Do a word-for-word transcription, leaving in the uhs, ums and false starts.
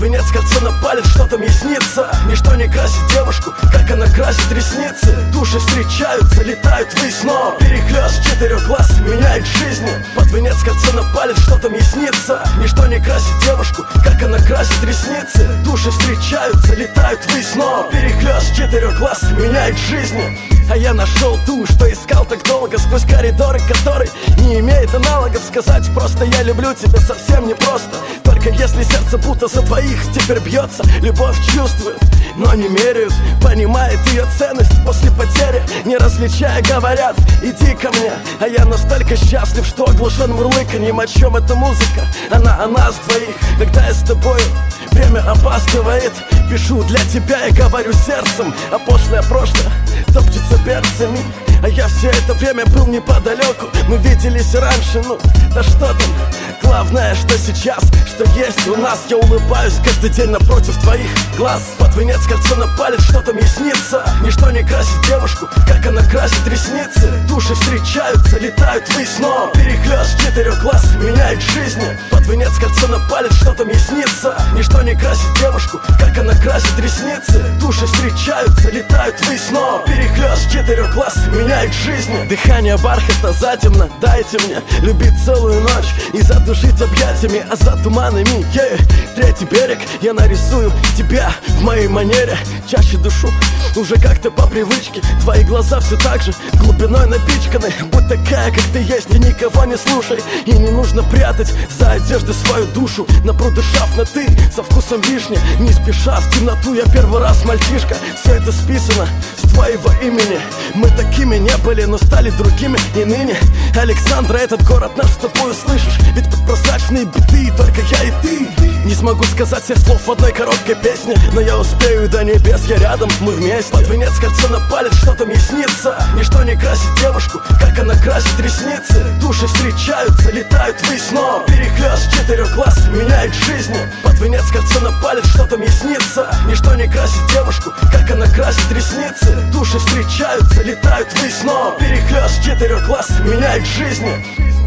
венец кольцо на палец, что там ей снится. Ничто не красит девушку, как она красит ресницы. Души встречаются, летают ввысь, но перехлёст четырех глаз меняет жизни. Под венец кольцо на палец, что там ей снится. Ничто не красит девушку, как она красит ресницы. Души встречаются, летают ввысь, но перехлёст четырех глаз меняет жизни. А я нашел ту, что искал так долго, сквозь коридоры, который не имеет аналогов. Сказать просто я люблю тебя совсем непросто. Только если сердце будто за двоих теперь бьется. Любовь чувствует, но не меряют. Понимает ее ценность после потери. Не различая говорят, иди ко мне. А я настолько счастлив, что оглушен мурлыканьем. О чем эта музыка? Она о нас двоих. Когда я с тобою, время опаздывает. Пишу для тебя и говорю сердцем. А пошлое прошлое топчется перцами. А я все это время был неподалеку. Мы виделись раньше, ну да что там. Главное, что сейчас, что есть у нас. Я улыбаюсь каждый день напротив твоих глаз. Под венец кольцо на палец, что там ей снится. Ничто не красит девушку, как она красит ресницы. Души встречаются, летают ввысь, но перехлёст четырех глаз меняет жизни. Под венец кольцо на палец, что там ей снится. Ничто не красит девушку, как она красит ресницы. Души встречаются, летают ввысь, но перехлёст четырех глаз меняет жизни. Дыхание бархата затемно, дайте мне любить целую ночь и задушить объятиями, а за туманами yeah. Третий берег, я нарисую тебя в моей манере. Чаще душу, уже как-то по привычке. Твои глаза все так же глубиной напичканы. Будь такая, как ты есть, и никого не слушай. И не нужно прятать за одеждой свою душу. На пруду шаф на ты, со вкусом вишни. Не спеша в темноту, я первый раз мальчишка. Все это списано с твоего имени. Мы такими не были, но стали другими. И ныне, Александра, этот город наш с тобой услышишь. Ведь под прозрачные биты только я и ты. Не смогу сказать всех слов в одной короткой песне, но я успею до небес, я рядом, мы вместе. Под венец кольцо на палец, что там ей снится. Ничто не красит девушку, как она красит ресницы. Души встречаются, летают ввысь, но перехлёст четырех глаз меняет жизни. Под венец кольцо на палец, что там ей снится. Ничто не красит девушку, как она красит ресницы. Души встречаются, летают ввысь, но перехлёст четырех глаз меняет жизни.